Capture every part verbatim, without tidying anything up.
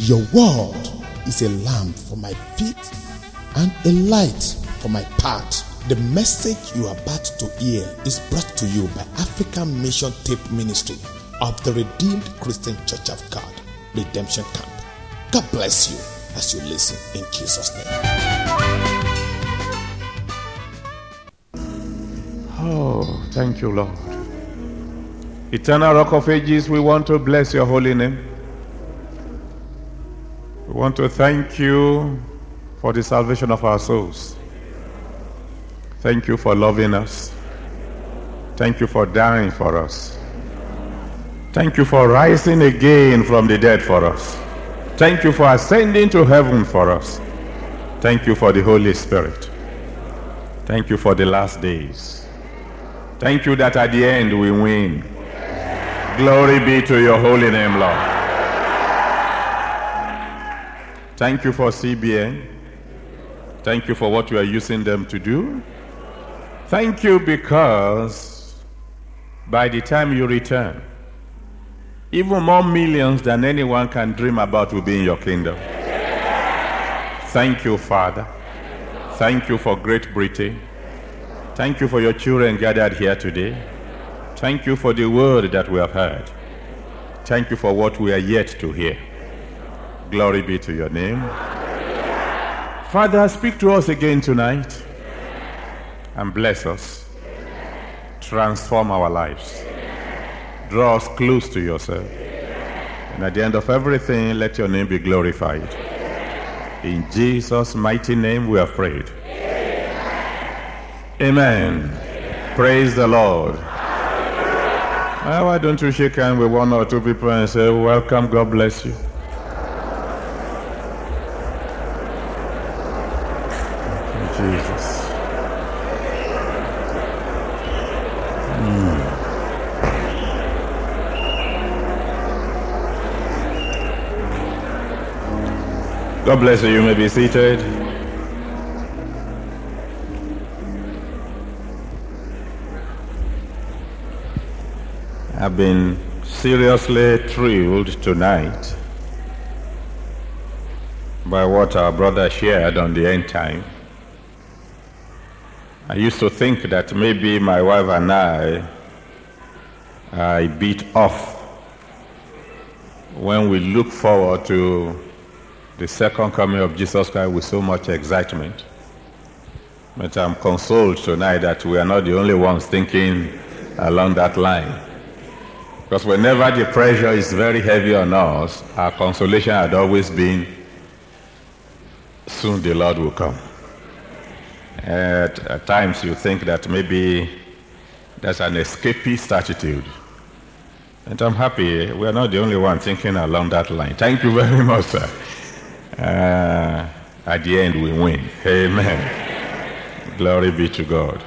Your word is a lamp for my feet and a light for my path. The message you are about to hear is brought to you by African Mission Tape Ministry of the Redeemed Christian Church of God, Redemption Camp. God bless you as you listen in Jesus' name. Oh, thank you, Lord. Eternal Rock of Ages, we want to bless your holy name. We want to thank you for the salvation of our souls. Thank you for loving us. Thank you for dying for us. Thank you for rising again from the dead for us. Thank you for ascending to heaven for us. Thank you for the Holy Spirit. Thank you for the last days. Thank you that at the end we win. Glory be to your holy name, Lord. Thank you for C B N. Thank you for what you are using them to do. Thank you because by the time you return, even more millions than anyone can dream about will be in your kingdom. Thank you, Father. Thank you for Great Britain. Thank you for your children gathered here today. Thank you for the word that we have heard. Thank you for what we are yet to hear. Glory be to your name. Father, speak to us again tonight and bless us. Transform our lives. Draw us close to yourself. And at the end of everything, let your name be glorified. In Jesus' mighty name we have prayed. Amen. Amen. Praise the Lord. Well, why don't you shake hands with one or two people and say, welcome, God bless you. Jesus. Mm. God bless you. You may be seated. I've been seriously thrilled tonight by what our brother shared on the end time. I used to think that maybe my wife and I I beat off when we look forward to the second coming of Jesus Christ with so much excitement. But I'm consoled tonight that we are not the only ones thinking along that line. Because whenever the pressure is very heavy on us, our consolation had always been, soon the Lord will come. At, at times you think that maybe that's an escapist attitude. And I'm happy we are not the only one thinking along that line. Thank you very much, sir. Uh, at the end we win. Amen. Glory be to God.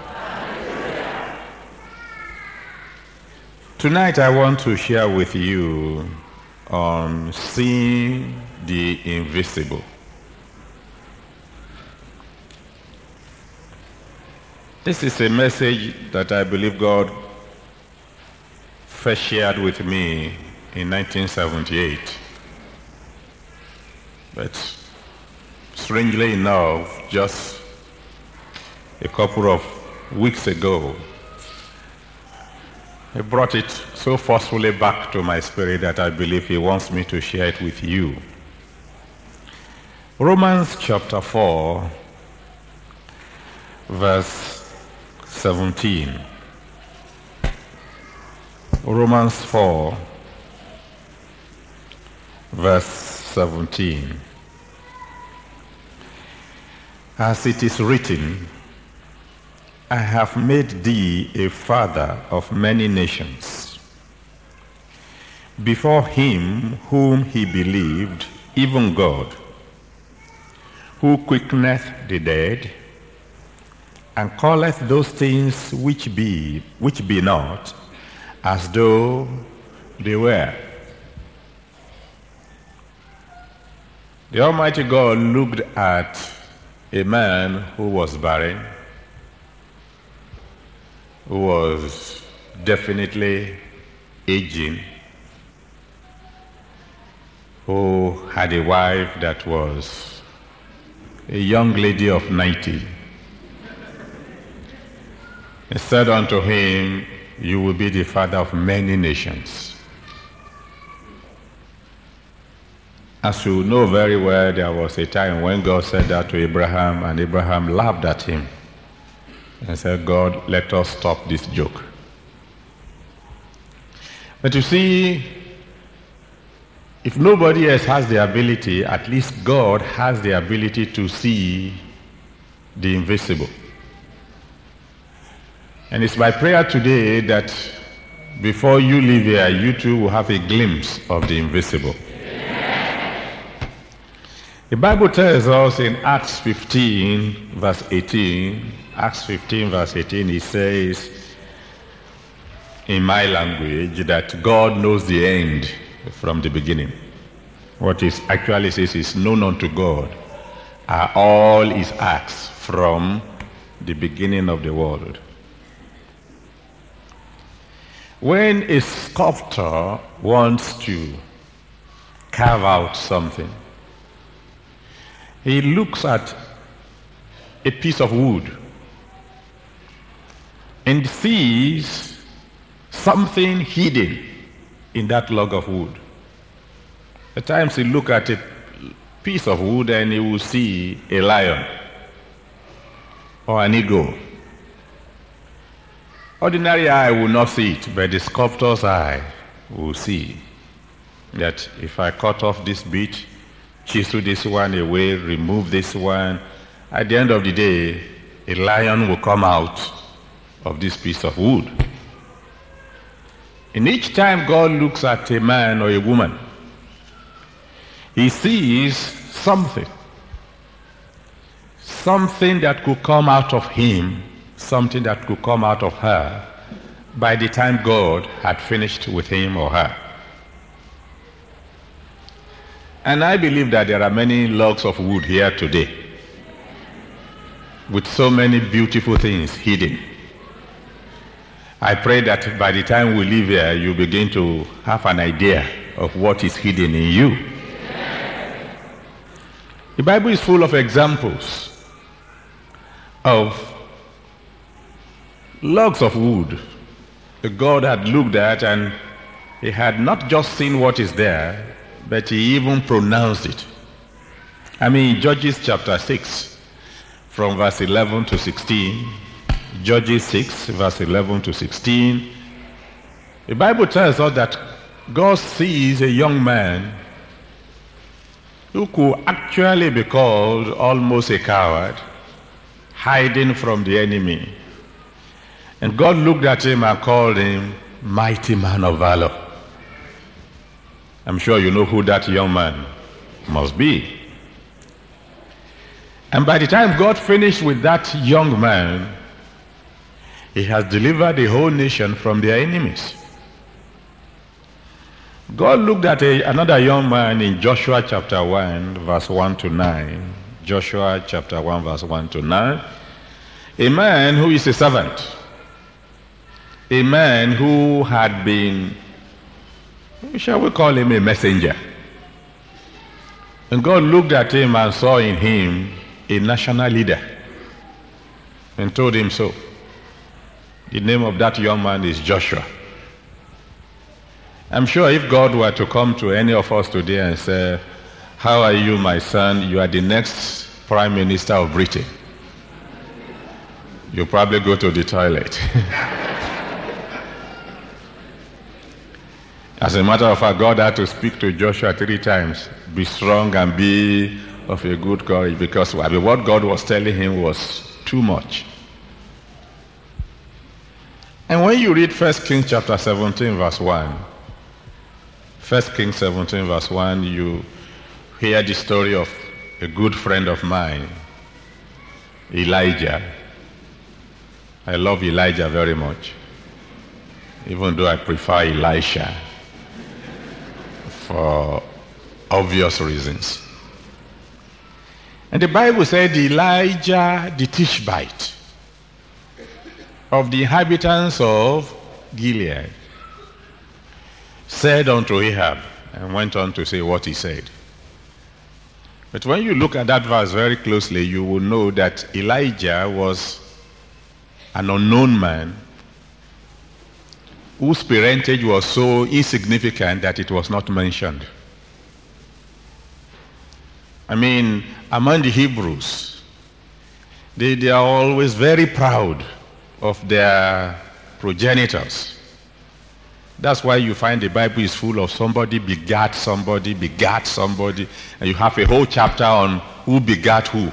Tonight I want to share with you on seeing the invisible. This is a message that I believe God first shared with me in nineteen seventy-eight. But strangely enough, just a couple of weeks ago, He brought it so forcefully back to my spirit that I believe He wants me to share it with you. Romans chapter four, verse seventeen. Romans four, verse seventeen. As it is written, I have made thee a father of many nations, before him whom he believed, even God, who quickeneth the dead, and calleth those things which be, which be not, as though they were. The Almighty God looked at a man who was barren, who was definitely aging, who had a wife that was a young lady of ninety. He said unto him, "You will be the father of many nations." As you know very well, there was a time when God said that to Abraham, and Abraham laughed at him and said, "God, let us stop this joke." But you see, if nobody else has the ability, at least God has the ability to see the invisible. And it's my prayer today that before you leave here, you too will have a glimpse of the invisible. The Bible tells us in Acts fifteen, verse eighteen, Acts fifteen, verse eighteen, it says, in my language, that God knows the end from the beginning. What it actually says is, known unto God are all his acts from the beginning of the world. When a sculptor wants to carve out something, he looks at a piece of wood and sees something hidden in that log of wood. At times he looks at a piece of wood and he will see a lion or an eagle. Ordinary eye will not see it, but the sculptor's eye will see that if I cut off this bit, chisel this one away, remove this one, at the end of the day, a lion will come out of this piece of wood. And each time God looks at a man or a woman, he sees something, something that could come out of him, something that could come out of her by the time God had finished with him or her. And I believe that there are many logs of wood here today with so many beautiful things hidden. I pray that by the time we leave here, you begin to have an idea of what is hidden in you. The Bible is full of examples of logs of wood that God had looked at, and he had not just seen what is there, but he even pronounced it. I mean, Judges chapter six, from verse eleven to sixteen, Judges six, verse eleven to sixteen, the Bible tells us that God sees a young man who could actually be called almost a coward, hiding from the enemy. And God looked at him and called him mighty man of valor. I'm sure you know who that young man must be. And by the time God finished with that young man, he has delivered the whole nation from their enemies. God looked at a, another young man in Joshua chapter one, verse one to nine. Joshua chapter one, verse one to nine. A man who is a servant. A man who had been, shall we call him a messenger? And God looked at him and saw in him a national leader and told him so. The name of that young man is Joshua. I'm sure if God were to come to any of us today and say, "How are you, my son? You are the next Prime Minister of Britain," you'll probably go to the toilet. As a matter of fact, God had to speak to Joshua three times. Be strong and be of a good courage, because I mean, what God was telling him was too much. And when you read First Kings chapter seventeen, verse one, First Kings seventeen, verse one, you hear the story of a good friend of mine, Elijah. I love Elijah very much, even though I prefer Elisha for obvious reasons. And the Bible said Elijah the Tishbite, of the inhabitants of Gilead, said unto Ahab, and went on to say what he said. But when you look at that verse very closely, you will know that Elijah was an unknown man whose parentage was so insignificant that it was not mentioned. I mean, among the Hebrews, they, they are always very proud of their progenitors. That's why you find the Bible is full of somebody begat somebody, begat somebody, and you have a whole chapter on who begat who.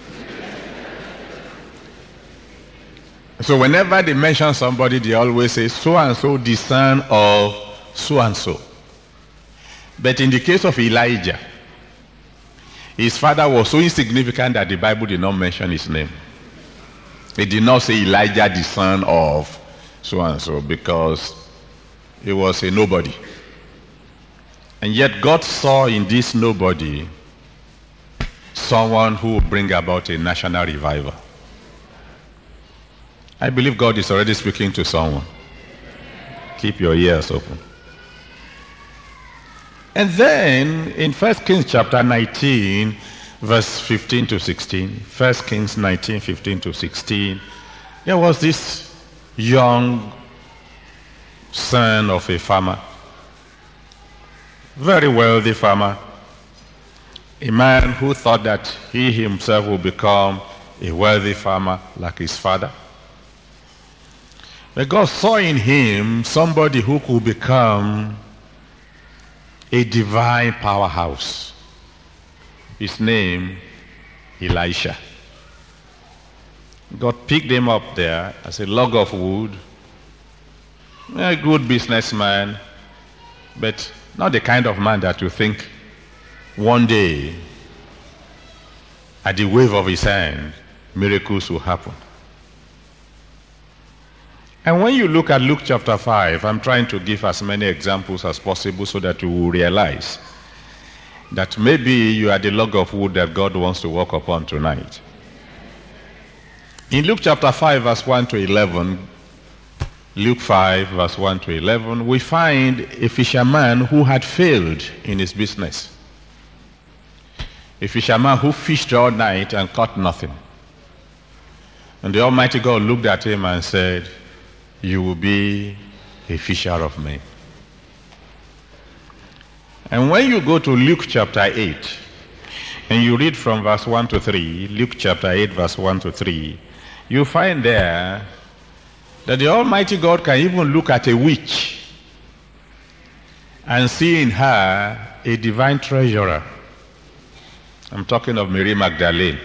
So whenever they mention somebody, they always say, so-and-so, the son of so-and-so. But in the case of Elijah, his father was so insignificant that the Bible did not mention his name. It did not say Elijah, the son of so-and-so, because he was a nobody. And yet God saw in this nobody someone who would bring about a national revival. I believe God is already speaking to someone. Keep your ears open. And then in First Kings chapter nineteen, verse fifteen to sixteen, First Kings nineteen, fifteen to sixteen, there was this young son of a farmer, very wealthy farmer, a man who thought that he himself would become a wealthy farmer like his father. But God saw in him somebody who could become a divine powerhouse. His name, Elisha. God picked him up there as a log of wood, a good businessman, but not the kind of man that you think one day, at the wave of his hand, miracles will happen. And when you look at Luke chapter five, I'm trying to give as many examples as possible so that you will realize that maybe you are the log of wood that God wants to walk upon tonight. In Luke chapter five, verse one to eleven, Luke five, verse one to eleven, we find a fisherman who had failed in his business. A fisherman who fished all night and caught nothing. And the Almighty God looked at him and said, you will be a fisher of men. And when you go to Luke chapter eight, and you read from verse one to three, Luke chapter eight, verse one to three, you find there that the Almighty God can even look at a witch and see in her a divine treasurer. I'm talking of Mary Magdalene.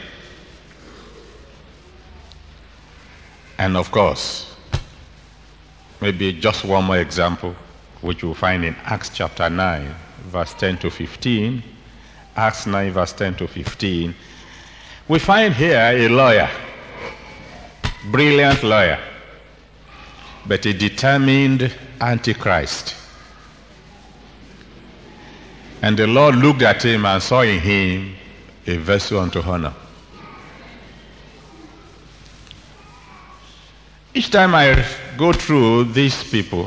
And of course, maybe just one more example, which you'll find in Acts chapter nine, verse ten to fifteen. Acts nine, verse ten to fifteen. We find here a lawyer, brilliant lawyer, but a determined antichrist. And the Lord looked at him and saw in him a vessel unto honor. Each time I go through these people,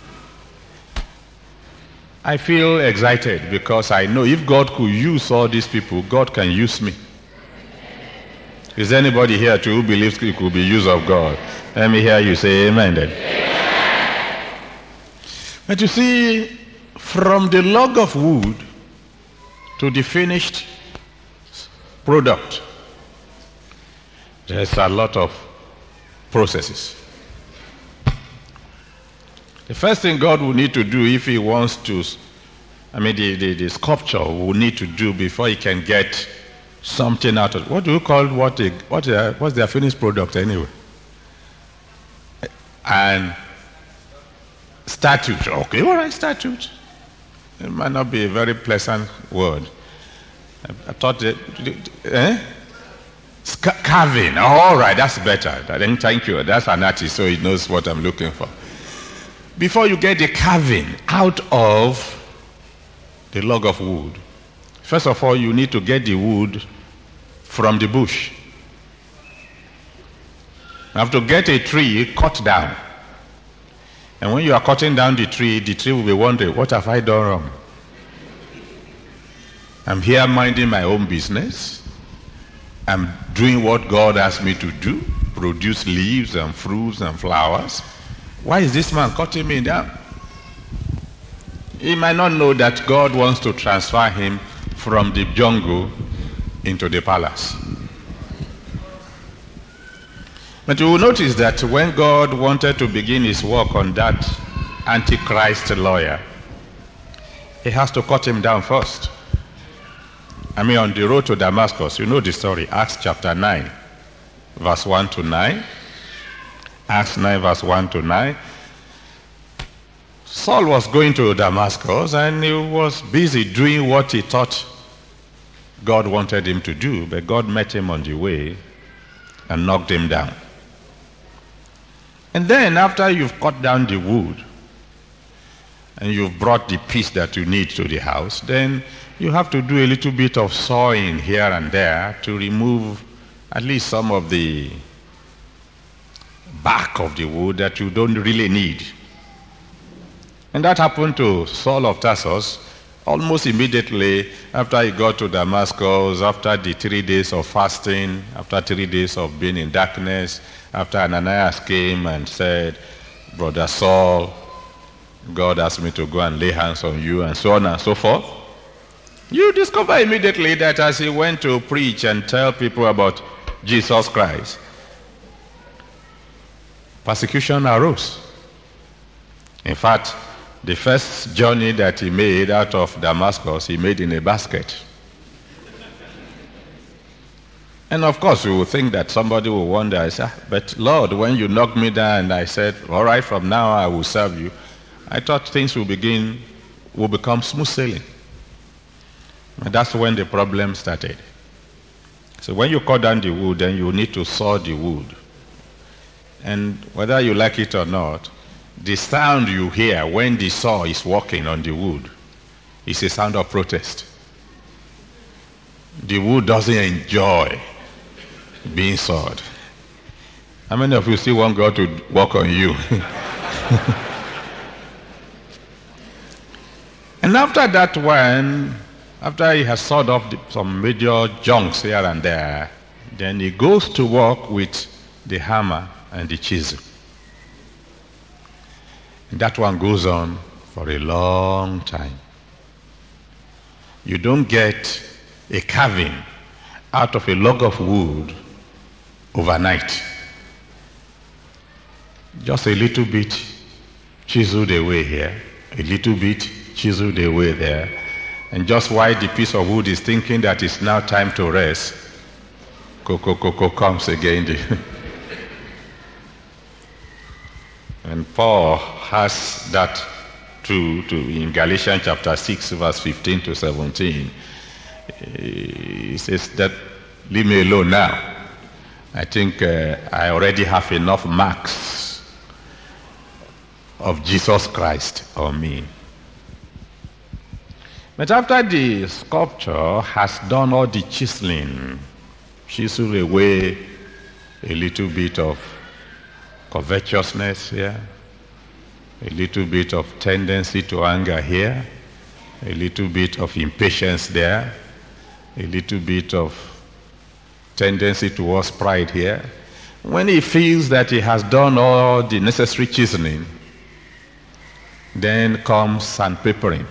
I feel excited because I know if God could use all these people, God can use me. Is there anybody here too who believes it could be used of God? Let me hear you say amen then. Amen. But you see, from the log of wood to the finished product, there's a lot of processes. The first thing God will need to do if he wants to, I mean the, the, the sculpture will need to do before he can get something out of it. What do you call what a, what a, what's their finished product anyway? And statute. Okay, all right, statute. It might not be a very pleasant word. I, I thought that, eh? Carving. Oh, all right, that's better. Then thank you. That's an artist, so he knows what I'm looking for. Before you get the carving out of the log of wood, first of all, you need to get the wood from the bush. You have to get a tree cut down. And when you are cutting down the tree, the tree will be wondering, what have I done wrong? I'm here minding my own business. I'm doing what God asked me to do, produce leaves and fruits and flowers. Why is this man cutting me down? He might not know that God wants to transfer him from the jungle into the palace. But you will notice that when God wanted to begin his work on that Antichrist lawyer, he has to cut him down first. I mean, on the road to Damascus, you know the story, Acts chapter nine, verse one to nine. Acts nine, verse one to nine. Saul was going to Damascus and he was busy doing what he thought God wanted him to do, but God met him on the way and knocked him down. And then after you've cut down the wood and you've brought the piece that you need to the house, then you have to do a little bit of sawing here and there to remove at least some of the bark of the wood that you don't really need. And that happened to Saul of Tarsus almost immediately after he got to Damascus, after the three days of fasting, after three days of being in darkness, after Ananias came and said, Brother Saul, God asked me to go and lay hands on you, and so on and so forth. You discover immediately that as he went to preach and tell people about Jesus Christ, persecution arose. In fact, the first journey that he made out of Damascus, he made in a basket. And of course, you will think that somebody will wonder, I say, but Lord, when you knocked me down and I said, all right, from now I will serve you, I thought things will begin, will become smooth sailing. And that's when the problem started. So when you cut down the wood, then you need to saw the wood. And whether you like it or not, the sound you hear when the saw is walking on the wood is a sound of protest. The wood doesn't enjoy being sawed. How many of you still want God to work on you? And after that one, after he has sawed off the, some major junks here and there, then he goes to work with the hammer and the chisel. And that one goes on for a long time. You don't get a carving out of a log of wood overnight. Just a little bit chiseled away here, a little bit chiseled away there. And just while the piece of wood is thinking that it's now time to rest, Coco Coco comes again. And Paul has that too, to in Galatians chapter six, verse fifteen to seventeen. He says that, leave me alone now. I think uh, I already have enough marks of Jesus Christ on me. But after the sculptor has done all the chiseling, chisel away a little bit of covetousness here, a little bit of tendency to anger here, a little bit of impatience there, a little bit of tendency towards pride here. When he feels that he has done all the necessary chiseling, then comes sandpapering.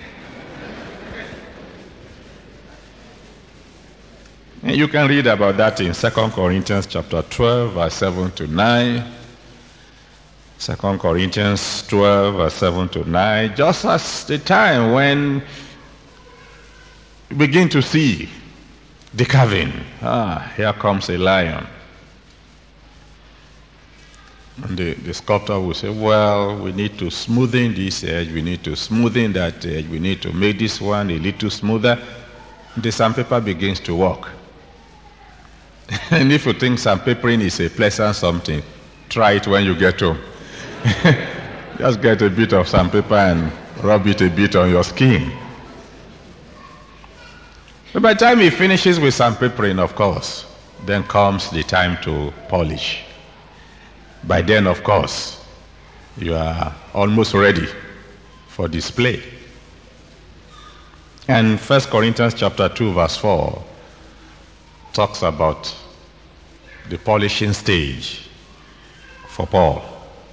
And you can read about that in Second Corinthians chapter twelve, verse seven to nine. Second Corinthians twelve, verse seven to nine. Just as the time when you begin to see the carving. Ah, here comes a lion. And the, the sculptor will say, well, we need to smoothen this edge, we need to smoothen that edge, we need to make this one a little smoother. The sandpaper begins to work. And if you think sandpapering is a pleasant something, try it when you get home. Just get a bit of sandpaper and rub it a bit on your skin. But by the time he finishes with sandpapering, of course, then comes the time to polish. By then, of course, you are almost ready for display. And First Corinthians chapter two verse four talks about the polishing stage for Paul.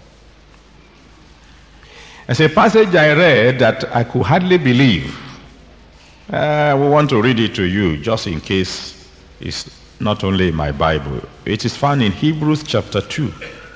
It's a passage I read that I could hardly believe. Uh, we want to read it to you just in case it's not only in my Bible. It is found in Hebrews chapter two.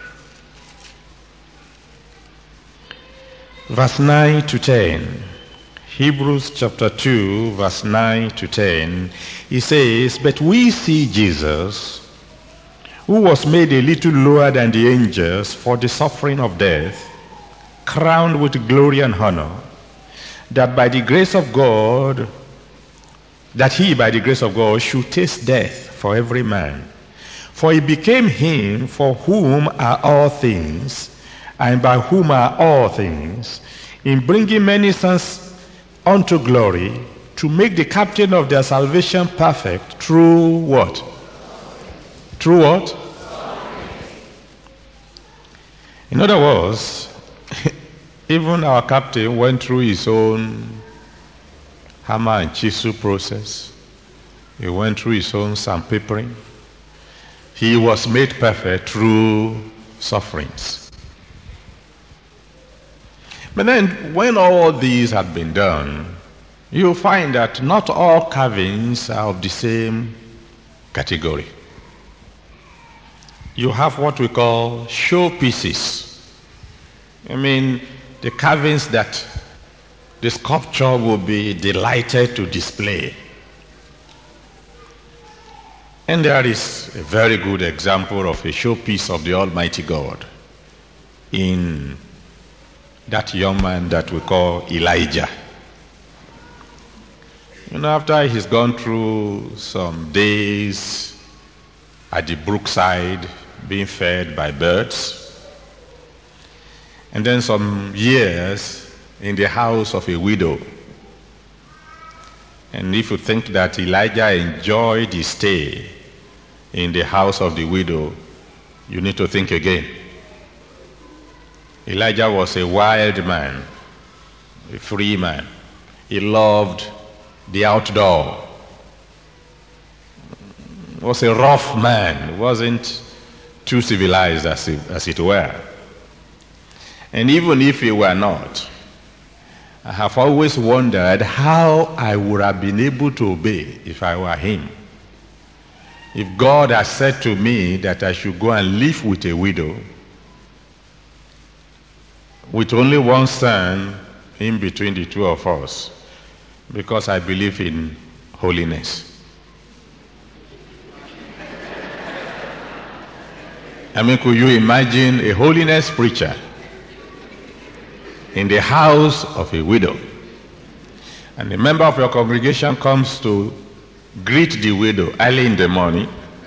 Verse nine to ten. Hebrews chapter two, verse nine to ten. He says, "But we see Jesus, who was made a little lower than the angels for the suffering of death, crowned with glory and honor, that by the grace of God, that he by the grace of God should taste death for every man. For he became him for whom are all things, and by whom are all things, in bringing many sons unto glory, to make the captain of their salvation perfect through what? Through what? In other words, even our captain went through his own hammer and chisel process. He went through his own sandpapering. He was made perfect through sufferings. But then when all these had been done, you'll find that not all carvings are of the same category. You have what we call showpieces. I mean, the carvings that the sculpture will be delighted to display. And there is a very good example of a showpiece of the Almighty God in that young man that we call Elijah. You know, after he's gone through some days at the brookside being fed by birds, and then some years in the house of a widow. And if you think that Elijah enjoyed his stay in the house of the widow, you need to think again. Elijah was a wild man, a free man. He loved the outdoor. He was a rough man. He wasn't too civilized, as it, as it were. And even if he were not, I have always wondered how I would have been able to obey if I were him. If God has said to me that I should go and live with a widow, with only one son in between the two of us, because I believe in holiness. I mean, could you imagine a holiness preacher in the house of a widow, and a member of your congregation comes to greet the widow early in the morning,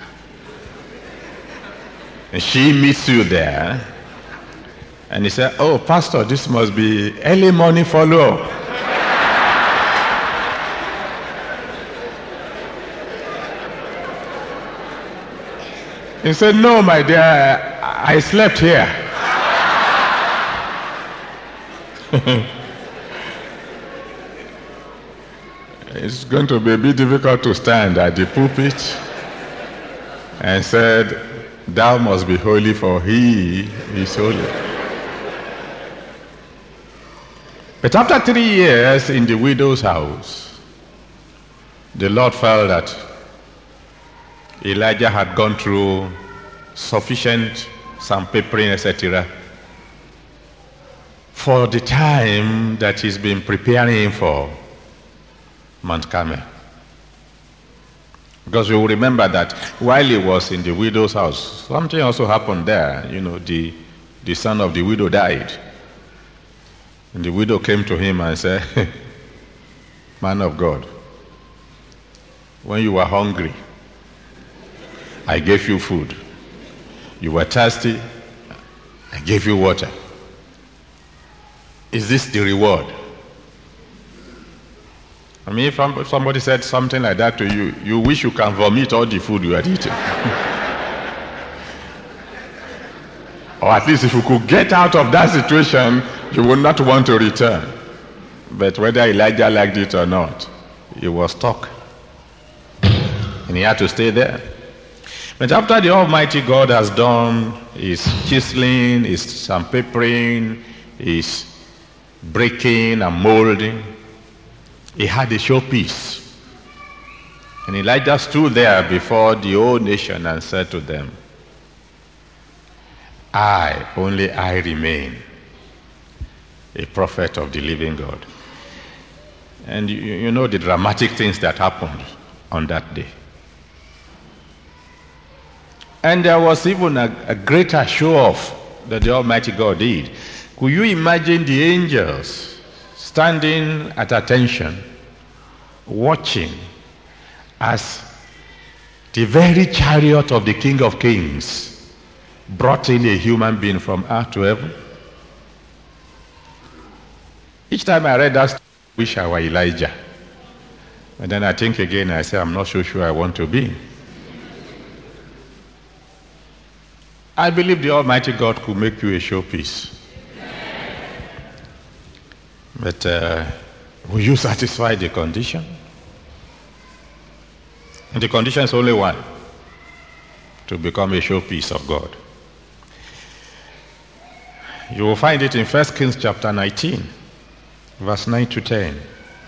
and she meets you there, and he said, "Oh, Pastor, this must be early morning follow-up." He said, "No, my dear, I slept here." It's going to be a bit difficult to stand at the pulpit and said, "Thou must be holy, for he is holy." But after three years in the widow's house, the Lord felt that Elijah had gone through sufficient sandpapering, et cetera, for the time that he's been preparing for Mount Carmel. Because you will remember that while he was in the widow's house, something also happened there. You know, the, the son of the widow died. And the widow came to him and said, "Man of God, when you were hungry, I gave you food. You were thirsty, I gave you water. Is this the reward?" I mean, if somebody said something like that to you, you wish you can vomit all the food you had eaten. Or at least if you could get out of that situation, you would not want to return. But whether Elijah liked it or not, he was stuck. And he had to stay there. But after the Almighty God has done his chiseling, his sandpapering, his breaking and molding, he had a showpiece. And Elijah stood there before the whole nation and said to them, I, only I remain a prophet of the living God. And you, you know the dramatic things that happened on that day. And there was even a, a greater show-off that the Almighty God did. Could you imagine the angels standing at attention, watching as the very chariot of the King of Kings brought in a human being from earth to heaven? Each time I read that, I wish I were Elijah. And then I think again, I say, I'm not so sure I want to be. I believe the Almighty God could make you a showpiece. But uh, will you satisfy the condition? And the condition is only one: to become a showpiece of God. You will find it in First Kings chapter nineteen, verse nine to ten.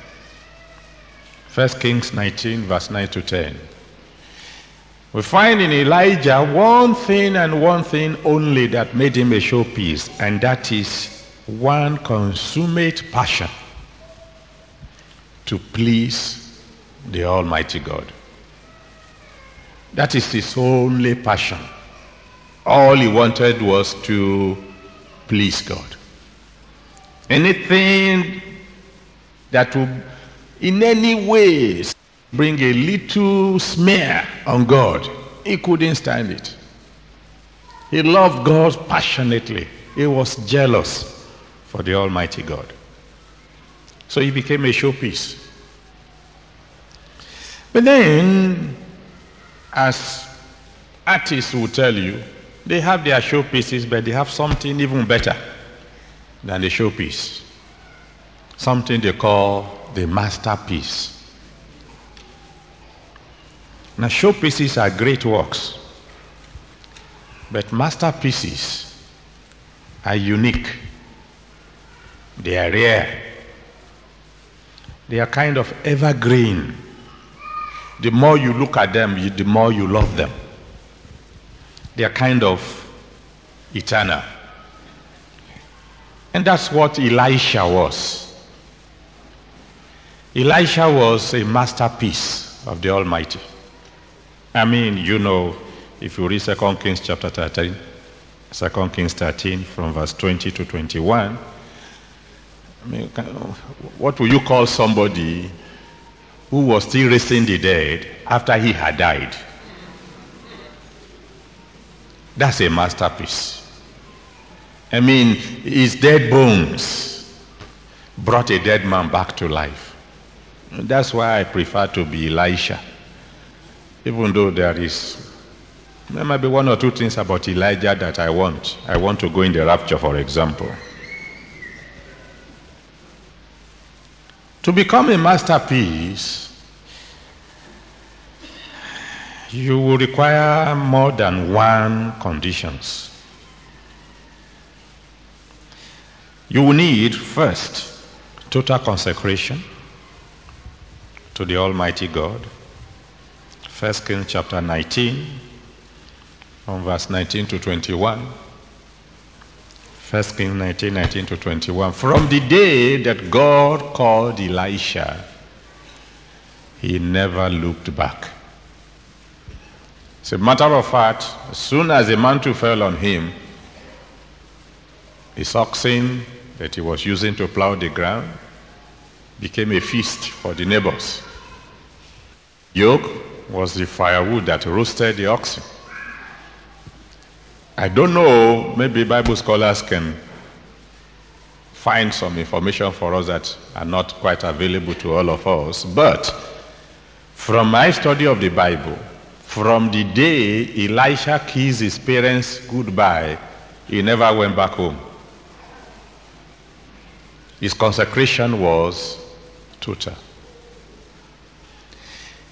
First Kings nineteen, verse nine to ten. We find in Elijah one thing and one thing only that made him a showpiece, and that is one consummate passion to please the Almighty God. That is his only passion. All he wanted was to please God. Anything that would in any way bring a little smear on God, he couldn't stand it. He loved God passionately. He was jealous for the Almighty God. So he became a showpiece. But then, as artists will tell you, they have their showpieces, but they have something even better than the showpiece. Something they call the masterpiece. Now, showpieces are great works, but masterpieces are unique. They are rare. They are kind of evergreen. The more you look at them, the more you love them. They are kind of eternal. And that's what Elisha was. Elisha was a masterpiece of the Almighty. I mean, you know, if you read Second Kings chapter thirteen, Second Kings thirteen from verse twenty to twenty-one, I mean, what will you call somebody who was still raising the dead after he had died? That's a masterpiece. I mean, his dead bones brought a dead man back to life. That's why I prefer to be Elisha. Even though there is, there might be one or two things about Elijah that I want. I want to go in the rapture, for example. To become a masterpiece, you will require more than one conditions. You will need, first, total consecration to the Almighty God. First Kings chapter nineteen, from verse nineteen to twenty-one. First Kings nineteen, nineteen to twenty-one. From the day that God called Elisha, he never looked back. As a matter of fact, as soon as the mantle fell on him, his oxen that he was using to plow the ground became a feast for the neighbors. Yoke was the firewood that roasted the oxen. I don't know, maybe Bible scholars can find some information for us that are not quite available to all of us, but from my study of the Bible, from the day Elisha kissed his parents goodbye, he never went back home. His consecration was total.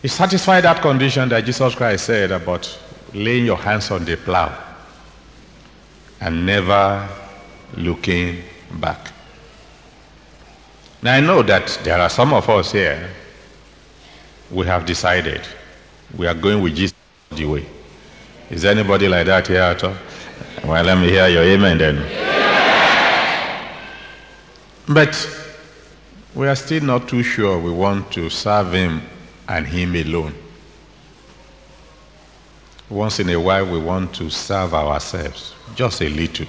He satisfied that condition that Jesus Christ said about laying your hands on the plow and never looking back. Now I know that there are some of us here, we have decided we are going with Jesus the way. Is there anybody like that here at all? Well, let me hear your amen then. Yeah. But we are still not too sure we want to serve him and him alone. Once in a while we want to serve ourselves, just a little.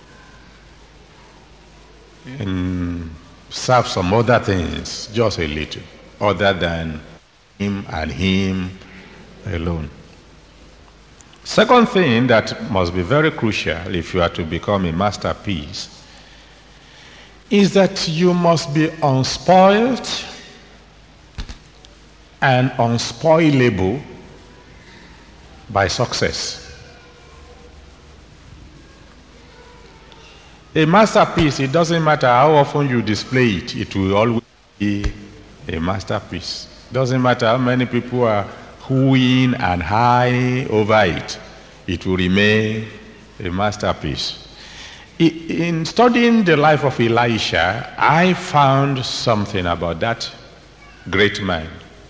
And serve some other things, just a little, other than him and him alone. Second thing that must be very crucial if you are to become a masterpiece is that you must be unspoiled and unspoilable by success. A masterpiece, it doesn't matter how often you display it, it will always be a masterpiece. Doesn't matter how many people are hooing and high over it, it will remain a masterpiece. In studying the life of Elisha, I found something about that great man.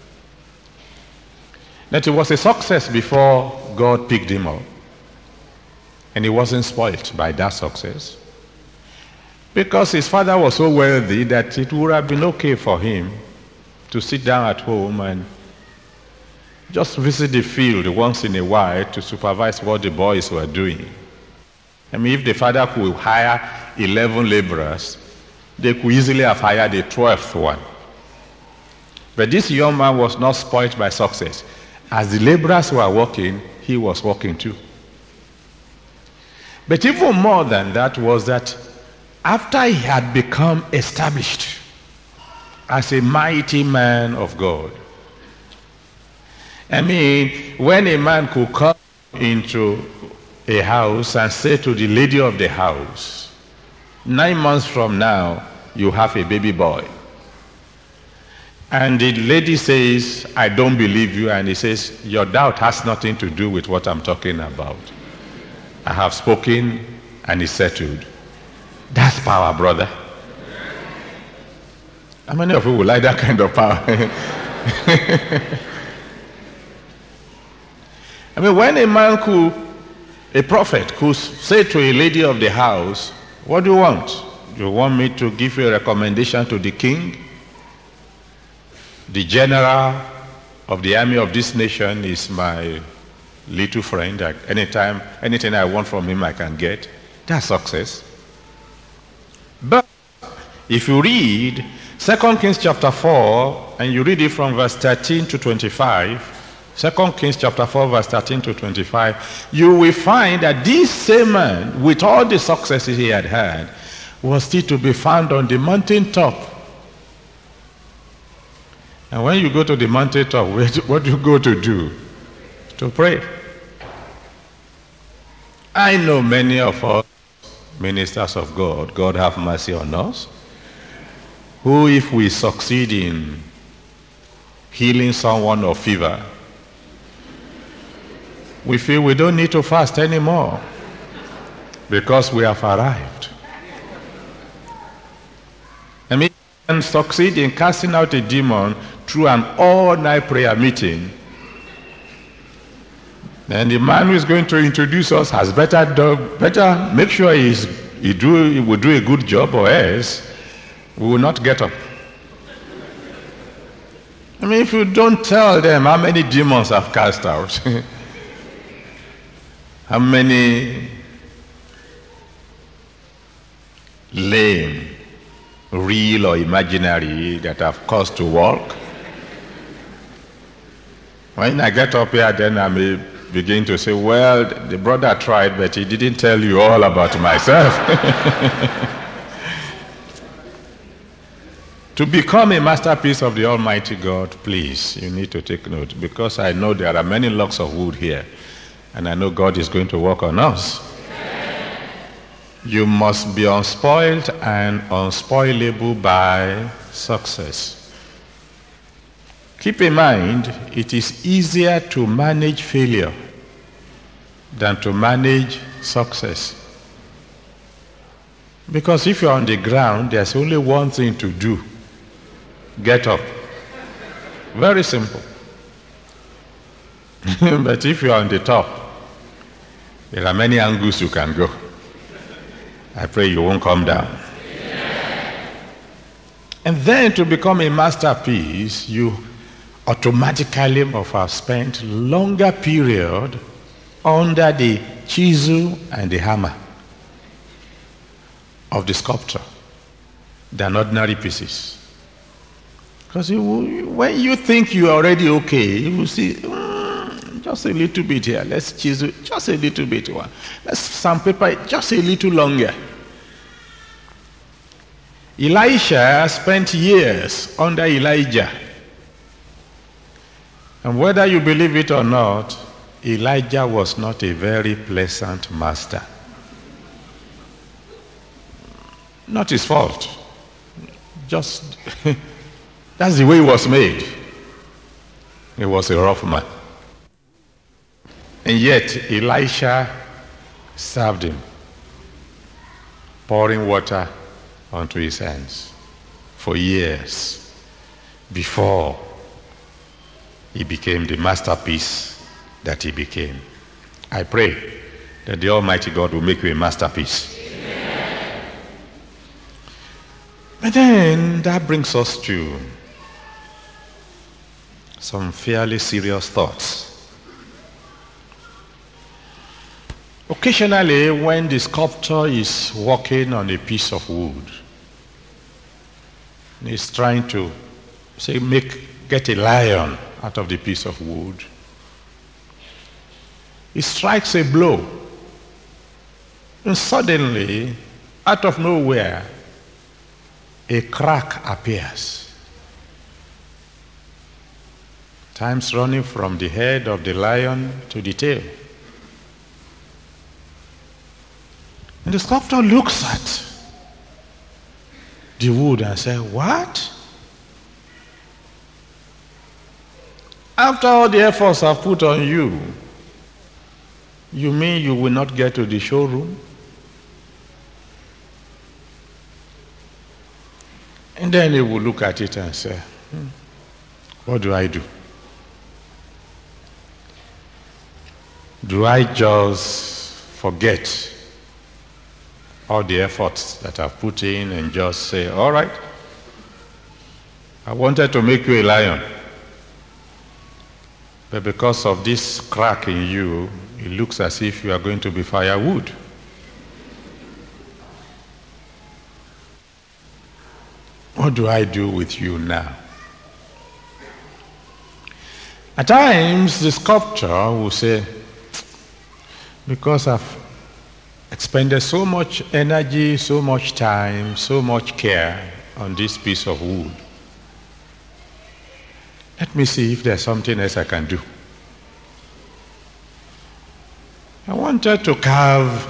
That he was a success before God picked him up. And he wasn't spoiled by that success. Because his father was so wealthy that it would have been okay for him to sit down at home and just visit the field once in a while to supervise what the boys were doing. I mean, if the father could hire eleven laborers, they could easily have hired a twelfth one. But this young man was not spoiled by success. As the laborers were working, he was working too. But even more than that was that after he had become established as a mighty man of God, I mean, when a man could come into a house and say to the lady of the house, nine months from now, you have a baby boy. And the lady says, I don't believe you. And he says, your doubt has nothing to do with what I'm talking about. I have spoken and it's settled. That's power, brother. How many of you would like that kind of power? I mean, when a man could, a prophet could say to a lady of the house, what do you want? Do you want me to give you a recommendation to the king? The general of the army of this nation is my little friend. Anytime, anything I want from him, I can get. That's success. But if you read Second Kings chapter four, and you read it from verse thirteen to twenty-five, Second Kings chapter four, verse thirteen to twenty-five, you will find that this same man, with all the successes he had had, was still to be found on the mountaintop. And when you go to the mountaintop, what do you go to do? To pray. I know many of us, ministers of God, God have mercy on us, who if we succeed in healing someone of fever, we feel we don't need to fast anymore because we have arrived. I mean, and succeed in casting out a demon through an all-night prayer meeting, then the man who is going to introduce us has better do, better make sure he's, he do he will do a good job, or else we will not get up. I mean, if you don't tell them how many demons I've cast out, how many lame, real or imaginary, that I've caused to walk, when I get up here, then I may begin to say, well, the brother tried, but he didn't tell you all about myself. To become a masterpiece of the Almighty God, please, you need to take note, because I know there are many logs of wood here, and I know God is going to work on us. You must be unspoiled and unspoilable by success. keep in mind, it is easier to manage failure than to manage success. Because if you're on the ground, there's only one thing to do. Get up. Very simple. But if you're on the top, there are many angles you can go. I pray you won't come down. Yeah. And then to become a masterpiece, you automatically must have spent longer period under the chisel and the hammer of the sculptor than ordinary pieces. Because when you think you're already okay, you will see, mm, just a little bit here, let's chisel, just a little bit one. Let's sandpaper it just a little longer. Elisha spent years under Elijah. And whether you believe it or not, Elijah was not a very pleasant master. Not his fault. Just, that's the way he was made. He was a rough man. And yet, Elisha served him, pouring water onto his hands for years before he became the masterpiece that he became. I pray that the Almighty God will make you a masterpiece. Amen. But then that brings us to some fairly serious thoughts. Occasionally, when the sculptor is working on a piece of wood, he's trying to say make get a lion out of the piece of wood, he strikes a blow, and suddenly, out of nowhere, a crack appears. Times running from the head of the lion to the tail. And the sculptor looks at the wood and says, what? After all the efforts I've put on you, you mean you will not get to the showroom? And then he will look at it and say, hmm, what do I do? Do I just forget all the efforts that I've put in and just say, all right, I wanted to make you a lion, but because of this crack in you, it looks as if you are going to be firewood. What do I do with you now? At times, the sculptor will say, because I've expended so much energy, so much time, so much care on this piece of wood, let me see if there's something else I can do. I wanted to carve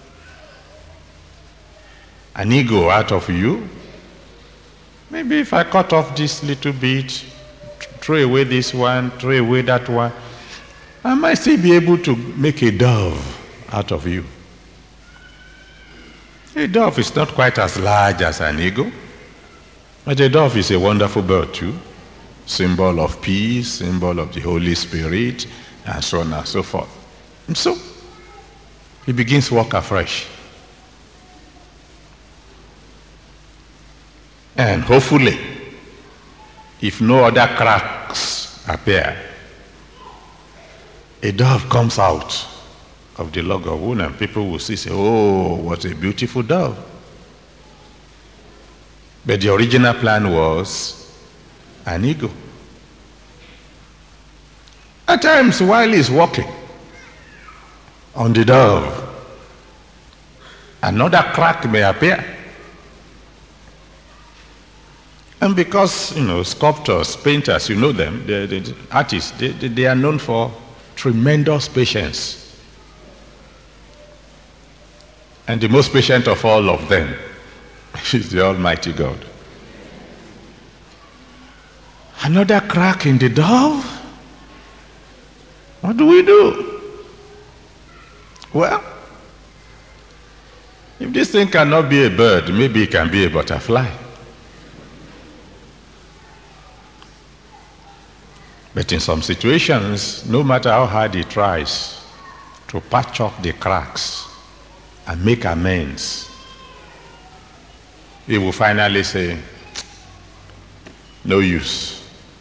an ego out of you. Maybe if I cut off this little bit, throw away this one, throw away that one, I might still be able to make a dove out of you. A dove is not quite as large as an eagle, but a dove is a wonderful bird too. Symbol of peace, symbol of the Holy Spirit, and so on and so forth. And so, he begins work afresh. And hopefully, if no other cracks appear, a dove comes out of the log of wood, and people will see, say, oh, what a beautiful dove. But the original plan was an eagle. At times, while he's walking on the dove, another crack may appear. And because, you know, sculptors, painters, you know them, the, the artists, they, they are known for tremendous patience. And the most patient of all of them is the Almighty God. Another crack in the dove? What do we do? Well, if this thing cannot be a bird, maybe it can be a butterfly. But in some situations, no matter how hard he tries to patch up the cracks and make amends, he will finally say, no use.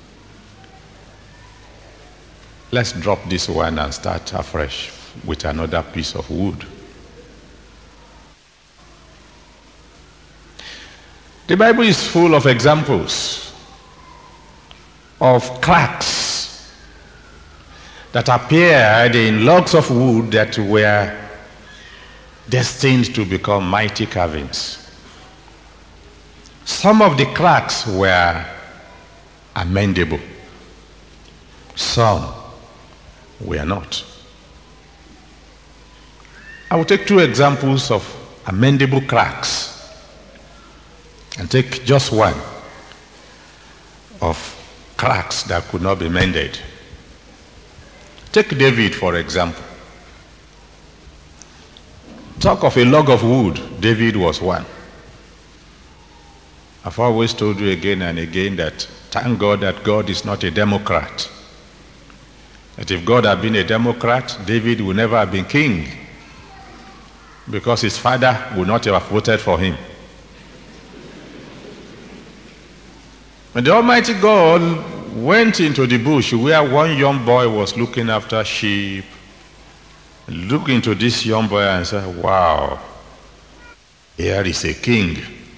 Let's drop this one and start afresh with another piece of wood. The Bible is full of examples of cracks that appeared in logs of wood that were destined to become mighty carvings. Some of the cracks were amendable. Some were not. I will take two examples of amendable cracks and take just one of cracks that could not be mended. Take David, for example. Talk of a log of wood, David was one. I've always told you again and again that thank God that God is not a Democrat. That if God had been a Democrat, David would never have been king, because his father would not have voted for him. And the Almighty God went into the bush where one young boy was looking after sheep. Looked into this young boy and said, wow, here is a king.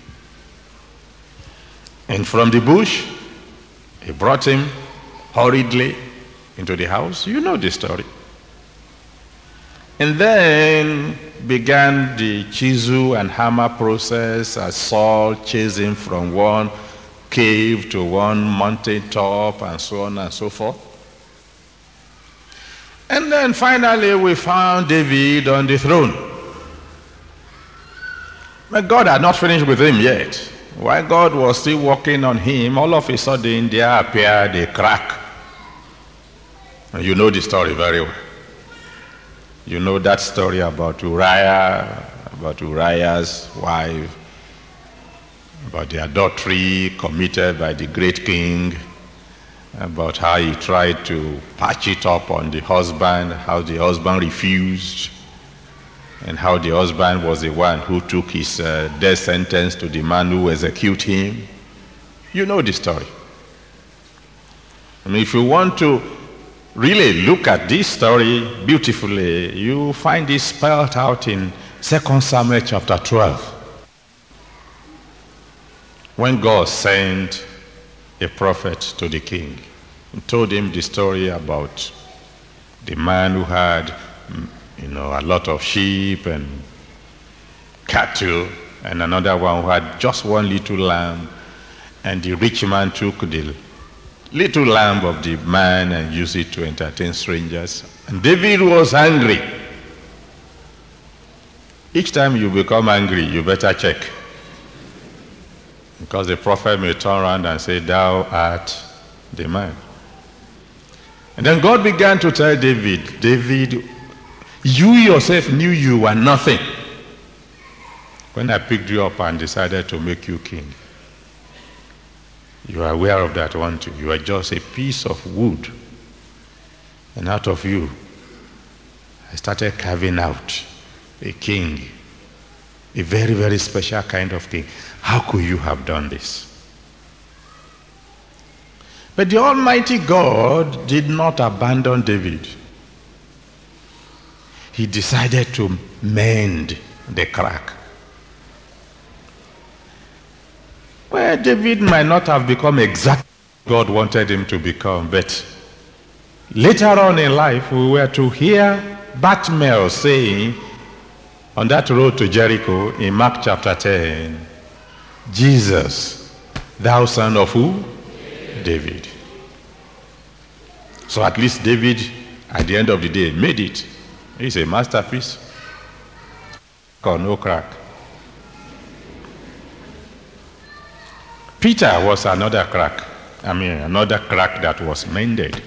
And from the bush, he brought him hurriedly into the house. You know the story. And then began the chisel and hammer process as Saul chased him from one cave to one mountain top and so on and so forth. And then finally we found David on the throne. But God had not finished with him yet. While God was still working on him, all of a sudden there appeared a crack. And you know the story very well. You know that story about Uriah, about Uriah's wife, about the adultery committed by the great king, about how he tried to patch it up on the husband, how the husband refused, and how the husband was the one who took his uh, death sentence to the man who executed him. You know the story. I mean, if you want to really look at this story beautifully, you find it spelled out in Second Samuel chapter twelve. When God sent a prophet to the king and told him the story about the man who had, you know, a lot of sheep and cattle, and another one who had just one little lamb, and the rich man took the little lamb of the man and used it to entertain strangers. And David was angry. Each time you become angry, you better check, because the prophet may turn around and say, thou art the man. And then God began to tell David, David, you yourself knew you were nothing when I picked you up and decided to make you king. You are aware of that, aren't you? You are just a piece of wood. And out of you, I started carving out a king, a very, very special kind of king. How could you have done this? But the Almighty God did not abandon David. He decided to mend the crack. Well, David might not have become exactly what God wanted him to become, but later on in life, we were to hear Bartimaeus saying on that road to Jericho in Mark chapter ten, Jesus, thou son of who? David. So at least David, at the end of the day, made it. He's a masterpiece. Or no crack. Peter was another crack. I mean, another crack that was mended.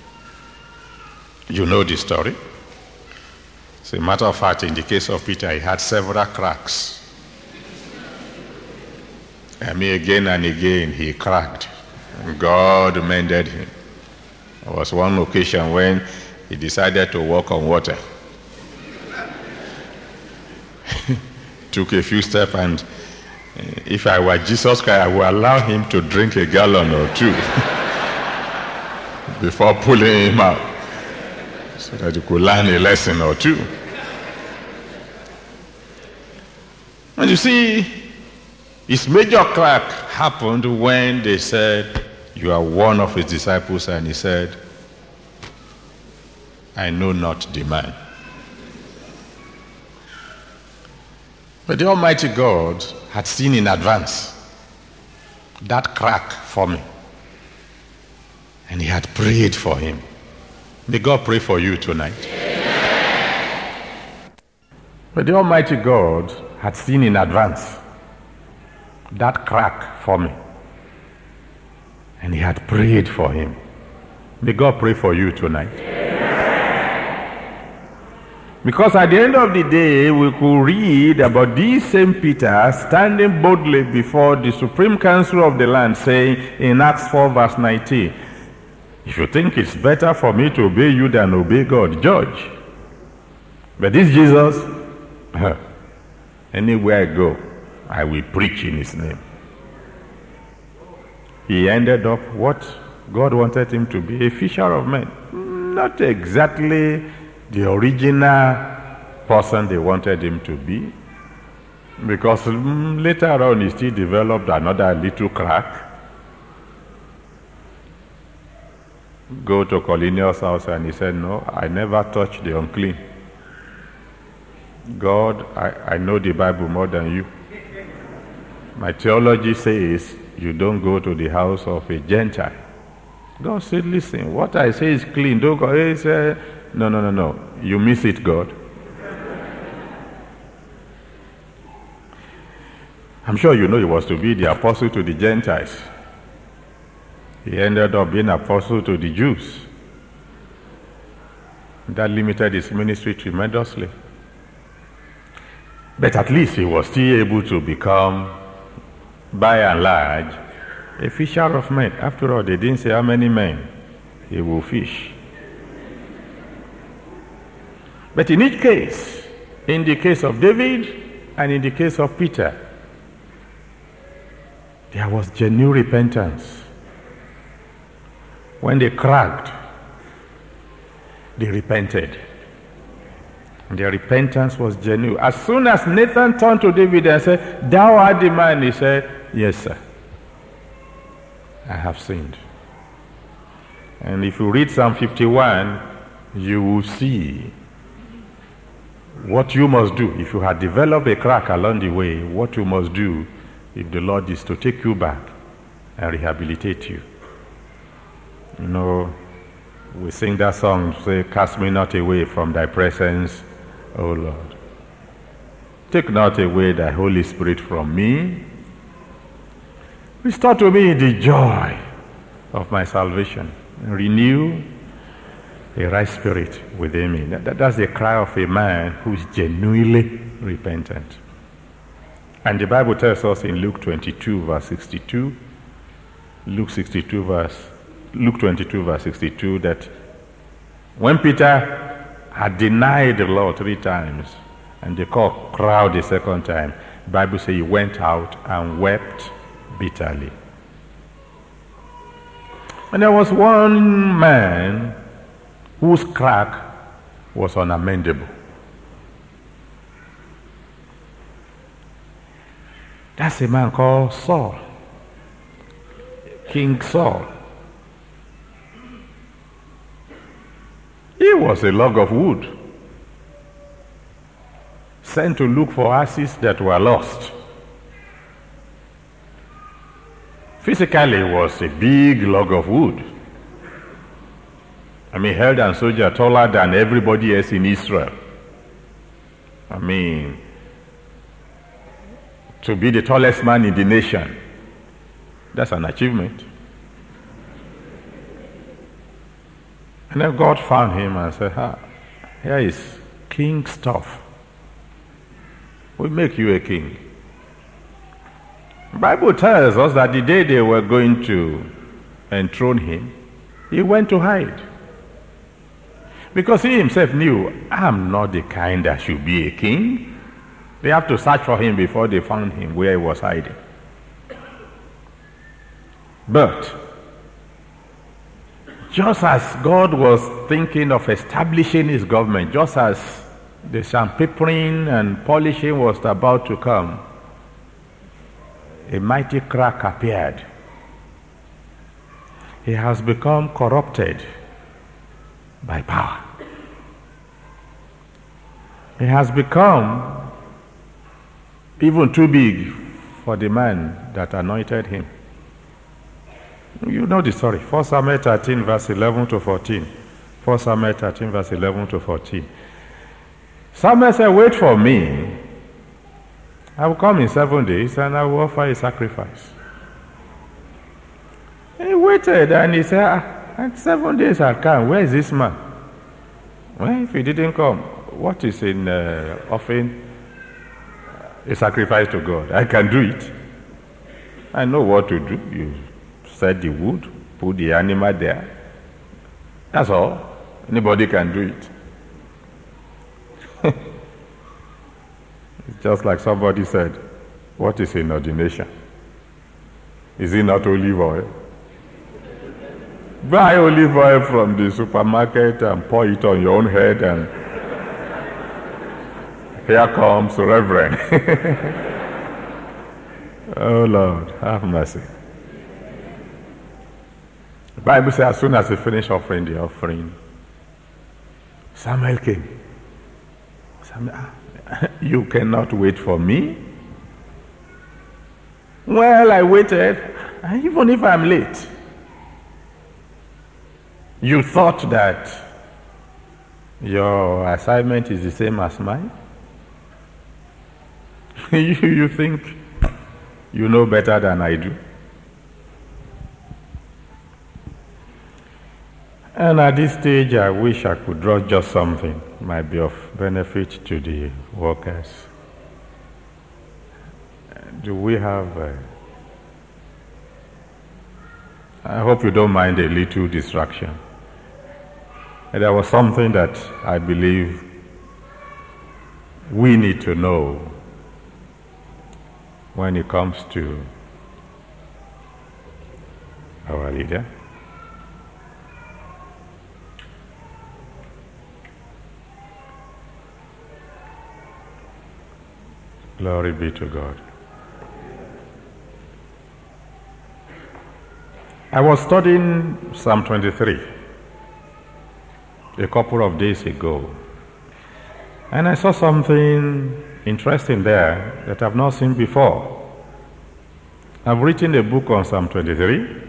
You know the story. As a matter of fact, in the case of Peter, he had several cracks. I mean, again and again, he cracked. God mended him. There was one occasion when he decided to walk on water. Took a few steps, and if I were Jesus Christ, I would allow him to drink a gallon or two before pulling him out, so that he could learn a lesson or two. And you see, his major crack happened when they said, "You are one of his disciples," and he said, "I know not the man." But the Almighty God had seen in advance that crack for me, and he had prayed for him. May God pray for you tonight. Amen. But the Almighty God had seen in advance that crack for me, and he had prayed for him. May God pray for you tonight. Amen. Because at the end of the day, we could read about this same Peter standing boldly before the Supreme Council of the land, saying in Acts four verse nineteen, "If you think it's better for me to obey you than obey God, judge." But this Jesus, anywhere I go, I will preach in his name. He ended up what God wanted him to be, a fisher of men. Not exactly the original person they wanted him to be, because later on he still developed another little crack. Go to Cornelius' house, and he said, "No, I never touched the unclean. God, I, I know the Bible more than you. My theology says you don't go to the house of a Gentile." God said, "Listen, what I say is clean. Don't go." He said, No, no, no, no. You miss it, God. I'm sure you know he was to be the apostle to the Gentiles. He ended up being apostle to the Jews. That limited his ministry tremendously. But at least he was still able to become, by and large, a fisher of men. After all, they didn't say how many men he will fish. But in each case, in the case of David and in the case of Peter, there was genuine repentance. When they cracked, they repented. And their repentance was genuine. As soon as Nathan turned to David and said, "Thou art the man," he said, "Yes, sir. I have sinned." And if you read Psalm fifty-one, you will see what you must do. If you had developed a crack along the way, what you must do if the Lord is to take you back and rehabilitate you. You know, we sing that song, say, "Cast me not away from thy presence, O Lord. Take not away thy Holy Spirit from me. Restore to me the joy of my salvation. And renew a right spirit within me." That, that's the cry of a man who is genuinely repentant. And the Bible tells us in Luke twenty-two verse sixty-two, Luke sixty-two verse, Luke twenty-two verse sixty-two, that when Peter had denied the Lord three times, and the cock crowed the second time, the Bible says he went out and wept bitterly. And there was one man whose crack was unamendable. That's a man called Saul, King Saul. He was a log of wood, sent to look for asses that were lost. Physically, he was a big log of wood. I mean, held and soldier, taller than everybody else in Israel. I mean, to be the tallest man in the nation, that's an achievement. And then God found him and said, ah, here is king stuff. We make you a king. The Bible tells us that the day they were going to enthrone him, he went to hide. Because he himself knew, I'm not the kind that should be a king. They have to search for him before they found him where he was hiding. But just as God was thinking of establishing his government, just as the sandpapering and polishing was about to come, a mighty crack appeared. He has become corrupted by power. He has become even too big for the man that anointed him. You know the story. First Samuel thirteen, verse eleven to fourteen. First Samuel thirteen, verse eleven to fourteen. Samuel said, wait for me. I will come in seven days and I will offer a sacrifice. He waited and he said, ah, seven days have come. Where is this man? Well, if he didn't come, what is in uh, offering a sacrifice to God? I can do it. I know what to do. You set the wood, put the animal there. That's all. Anybody can do it. It's just like somebody said, what is an ordination? Is it not olive oil? Buy olive oil from the supermarket and pour it on your own head, and here comes Reverend. Oh Lord, have mercy. The Bible says as soon as he finished offering the offering, Samuel came. Samuel, you cannot wait for me? Well, I waited, even if I'm late. You thought that your assignment is the same as mine? you, you think you know better than I do? And at this stage, I wish I could draw just something might be of benefit to the workers. Do we have... Uh, I hope you don't mind a little distraction. There was something that I believe we need to know when it comes to our leader. Glory be to God. I was studying Psalm twenty-three a couple of days ago, and I saw something interesting there that I've not seen before. I've written a book on Psalm twenty-three.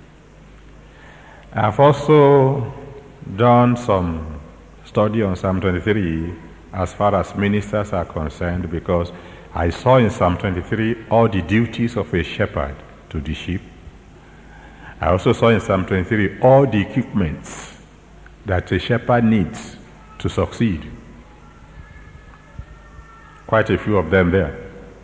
I've also done some study on Psalm twenty-three as far as ministers are concerned, because I saw in Psalm twenty-three all the duties of a shepherd to the sheep. I also saw in Psalm twenty-three all the equipments that a shepherd needs to succeed. Quite a few of them there.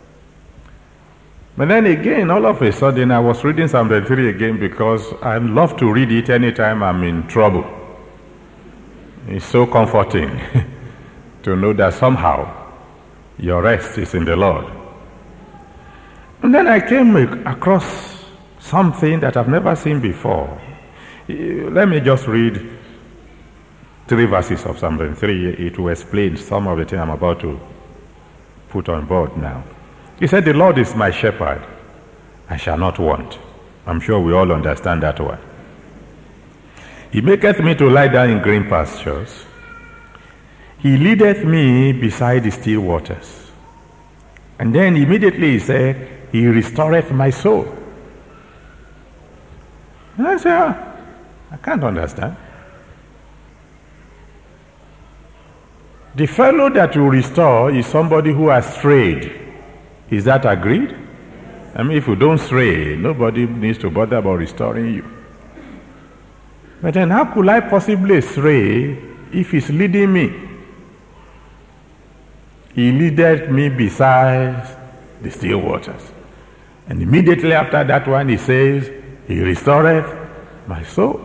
But then again, all of a sudden, I was reading Psalm twenty-three again because I love to read it anytime I'm in trouble. It's so comforting to know that somehow your rest is in the Lord. And then I came across something that I've never seen before. Let me just read three verses of Psalm twenty-three. It will explain some of the things I'm about to put on board now. He said, the Lord is my shepherd, I shall not want. I'm sure we all understand that one. He maketh me to lie down in green pastures. He leadeth me beside the still waters. And then immediately he said, he restoreth my soul. And I said, ah, I can't understand. The fellow that will restore is somebody who has strayed. Is that agreed? I mean, if you don't stray, nobody needs to bother about restoring you. But then how could I possibly stray if he's leading me? He leaded me beside the still waters. And immediately after that one, he says, he restoreth my soul.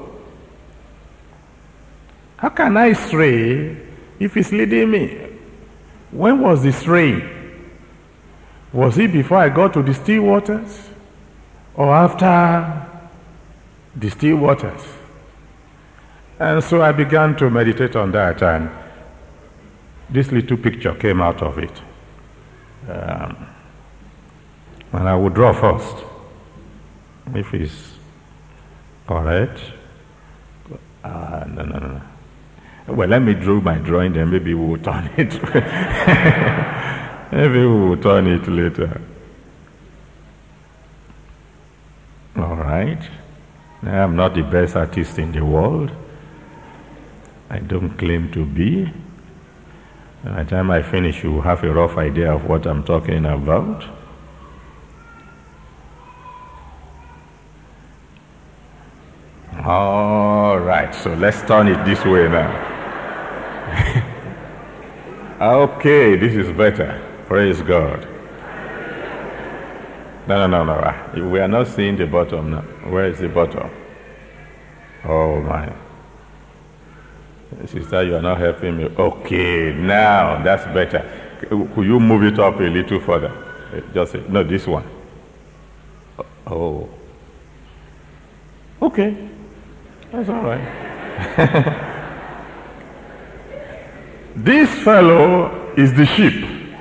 How can I stray if he's leading me? When was the straying? Was it before I got to the still waters? Or after the still waters? And so I began to meditate on that, and this little picture came out of it. Um, and I will draw first, if it's correct. Uh, no, no, no, no. Well, let me draw my drawing, then maybe we will turn it. Maybe we will turn it later. All right. I'm not the best artist in the world. I don't claim to be. By the time I finish, you will have a rough idea of what I'm talking about. All right, so let's turn it this way now. Okay, this is better. Praise God. No, no, no, no. We are not seeing the bottom now. Where is the bottom? Oh, my. Sister, you are not helping me. Okay, now that's better. Could you move it up a little further? Just no, this one. Oh. Okay. That's all right. This fellow is the sheep.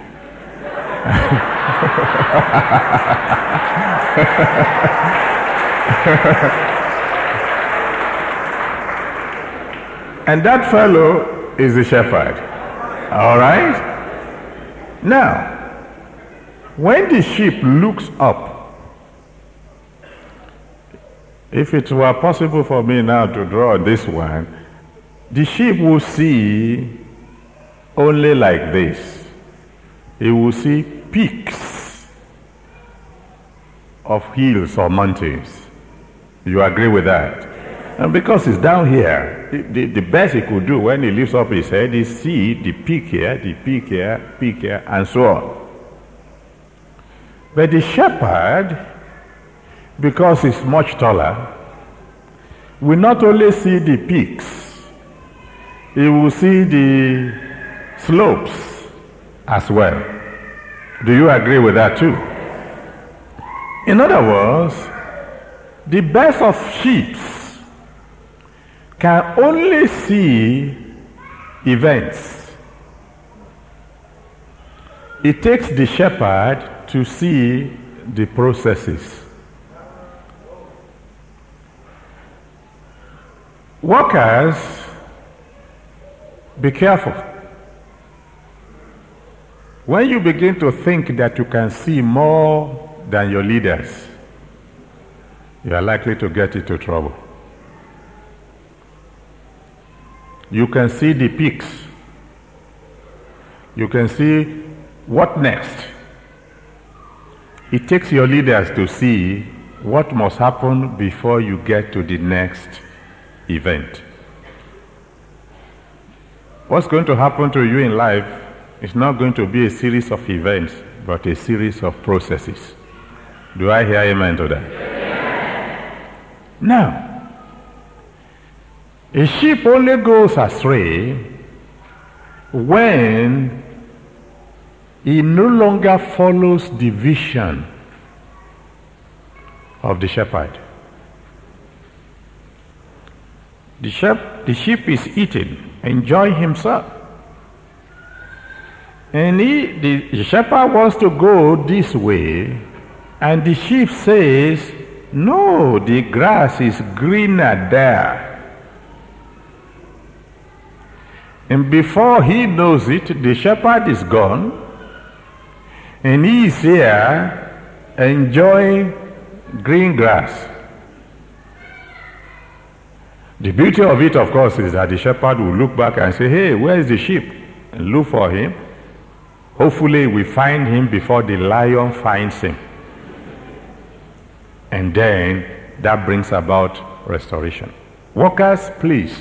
And that fellow is the shepherd. All right? Now, when the sheep looks up, if it were possible for me now to draw this one, the sheep will see only like this. He will see peaks of hills or mountains. You agree with that? And because it's down here, the, the best he could do when he lifts up his head is see the peak here, the peak here, peak here, and so on. But the shepherd, because he's much taller, will not only see the peaks, he will see the slopes as well. Do you agree with that too? In other words, the best of sheep can only see events. It takes the shepherd to see the processes. Workers, be careful. When you begin to think that you can see more than your leaders, you are likely to get into trouble. You can see the peaks. You can see what next. It takes your leaders to see what must happen before you get to the next event. What's going to happen to you in life is not going to be a series of events, but a series of processes. Do I hear amen to that? Yeah. Now, a sheep only goes astray when he no longer follows the vision of the shepherd. The sheep, the sheep is eating, enjoying himself. And he, the shepherd wants to go this way, and the sheep says, no, the grass is greener there. And before he knows it, the shepherd is gone, and he is here enjoying green grass. The beauty of it, of course, is that the shepherd will look back and say, hey, where is the sheep? And look for him. Hopefully we find him before the lion finds him. And then that brings about restoration. Workers, please,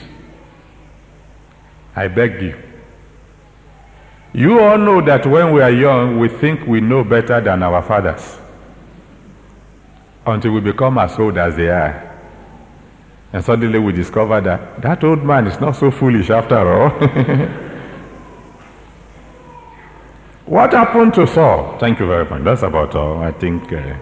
I beg you. You all know that when we are young, we think we know better than our fathers until we become as old as they are. And suddenly we discover that that old man is not so foolish after all. What happened to Saul? Thank you very much. That's about all. I think uh,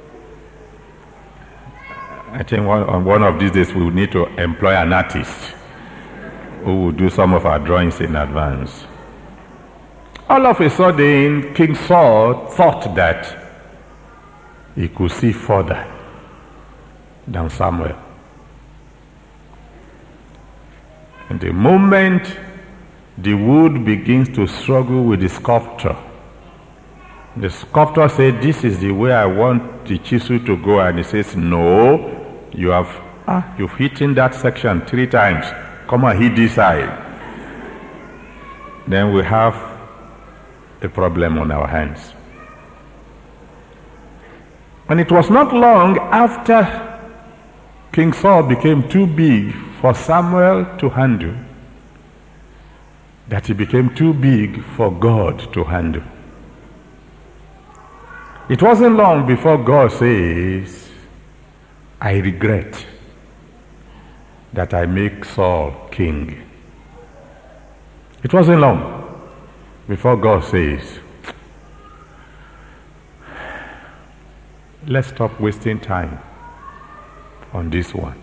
I think one, on one of these days we will need to employ an artist who will do some of our drawings in advance. All of a sudden, King Saul thought that he could see further than Samuel. And the moment the wood begins to struggle with the sculptor, the sculptor said, "This is the way I want the chisel to go," and he says, "No, you have ah, you've hit that section three times. Come on, hit this side." Then we have a problem on our hands. And it was not long after King Saul became too big for Samuel to handle that he became too big for God to handle. It wasn't long before God says, "I regret that I make Saul king." It wasn't long before God says, "Let's stop wasting time on this one."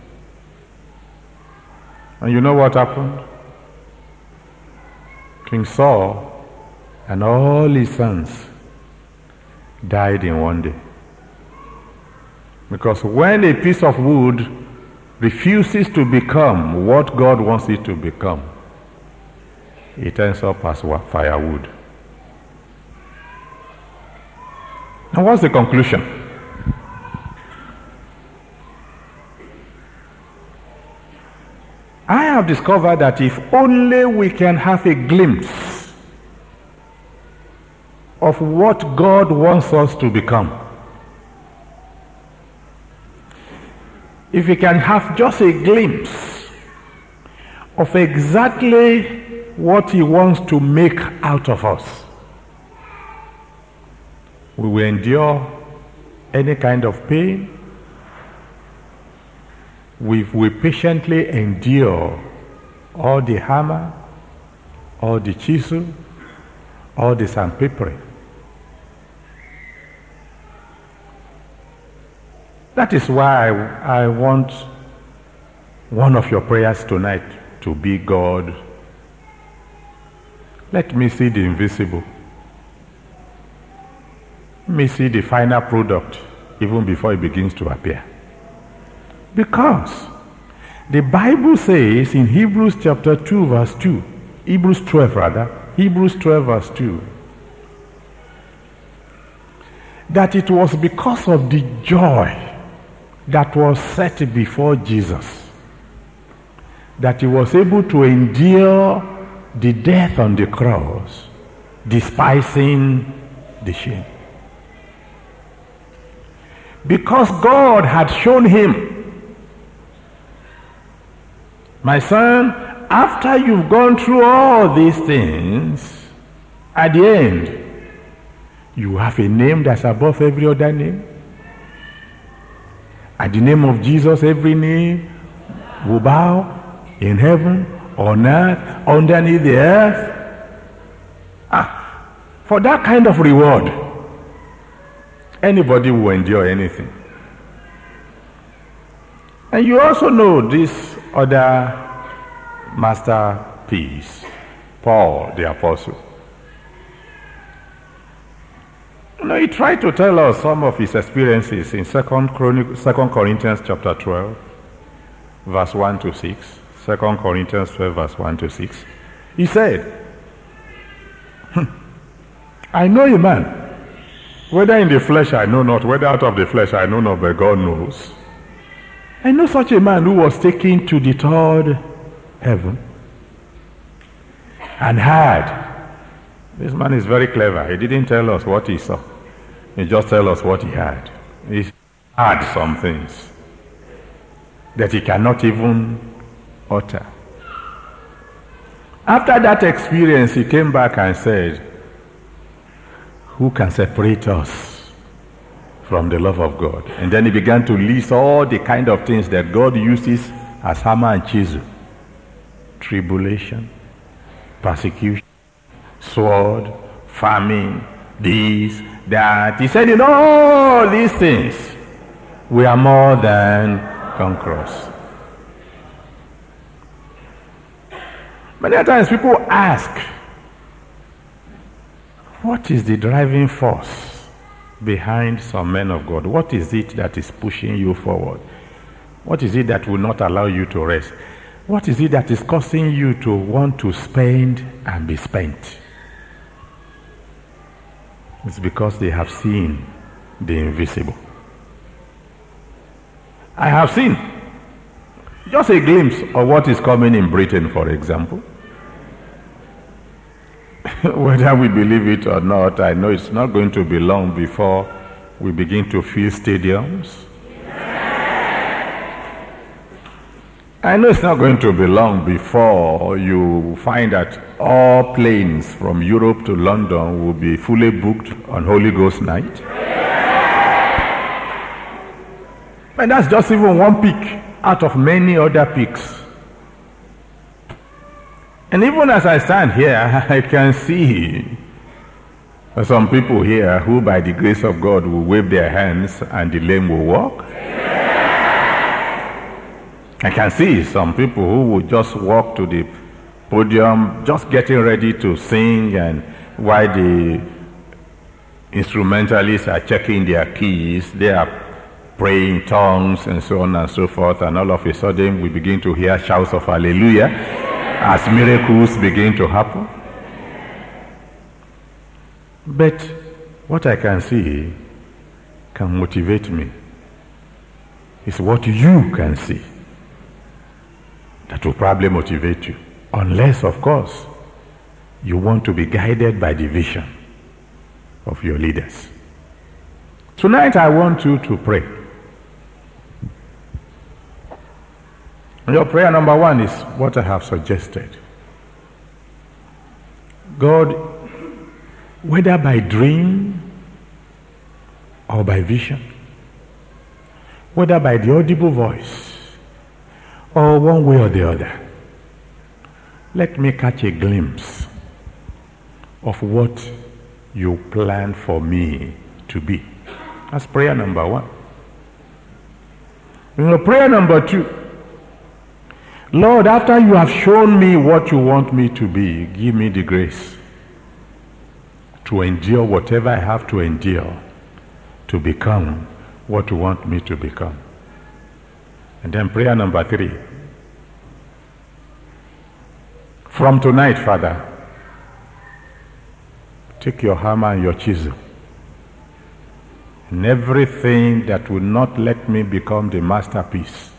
And you know what happened? King Saul and all his sons died in one day. Because when a piece of wood refuses to become what God wants it to become, it ends up as firewood. Now what's the conclusion? I have discovered that if only we can have a glimpse of what God wants us to become, if we can have just a glimpse of exactly what He wants to make out of us, we will endure any kind of pain. We will patiently endure all the hammer, all the chisel, all the sandpapering. That is why I, I want one of your prayers tonight to be, "God, let me see the invisible. Let me see the final product even before it begins to appear." Because the Bible says in Hebrews chapter two verse two, Hebrews twelve rather, Hebrews twelve verse two, that it was because of the joy that was set before Jesus that He was able to endure the death on the cross, despising the shame. Because God had shown Him, "My son, after you've gone through all these things, at the end, you have a name that's above every other name. At the name of Jesus, every knee will bow, in heaven, on earth, underneath the earth." Ah, for that kind of reward, anybody will endure anything. And you also know this other masterpiece, Paul the Apostle. You know, he tried to tell us some of his experiences in Second Corinthians chapter twelve, verse one to six. Second Corinthians twelve, verse one to six. He said, "I know a man, whether in the flesh I know not, whether out of the flesh I know not, but God knows. I know such a man who was taken to the third heaven and heard." This man is very clever. He didn't tell us what he saw. He just tell us what he heard. He heard some things that he cannot even utter. After that experience, he came back and said, who can separate us from the love of God? And then he began to list all the kind of things that God uses as hammer and chisel. Tribulation, persecution, sword, famine, this, that. He said, in all these things, we are more than conquerors. Many times people ask, what is the driving force behind some men of God? What is it that is pushing you forward? What is it that will not allow you to rest? What is it that is causing you to want to spend and be spent? It's because they have seen the invisible. I have seen just a glimpse of what is coming in Britain, for example. Whether we believe it or not, I know it's not going to be long before we begin to fill stadiums. I know it's not going to be long before you find that all planes from Europe to London will be fully booked on Holy Ghost night. And that's just even one peak out of many other peaks. And even as I stand here, I can see some people here who by the grace of God will wave their hands and the lame will walk. I can see some people who will just walk to the podium, just getting ready to sing, and while the instrumentalists are checking their keys, they are praying in tongues and so on and so forth, and all of a sudden we begin to hear shouts of hallelujah as miracles begin to happen. But what I can see can motivate me is what you can see that will probably motivate you, unless, of course, you want to be guided by the vision of your leaders. Tonight I want you to pray. Your prayer number one is what I have suggested. God, whether by dream or by vision, whether by the audible voice or one way or the other, let me catch a glimpse of what you plan for me to be. That's prayer number one. You know, prayer number two, Lord, after you have shown me what you want me to be, give me the grace to endure whatever I have to endure to become what you want me to become. And then prayer number three, from tonight, Father, take your hammer and your chisel, and everything that will not let me become the masterpiece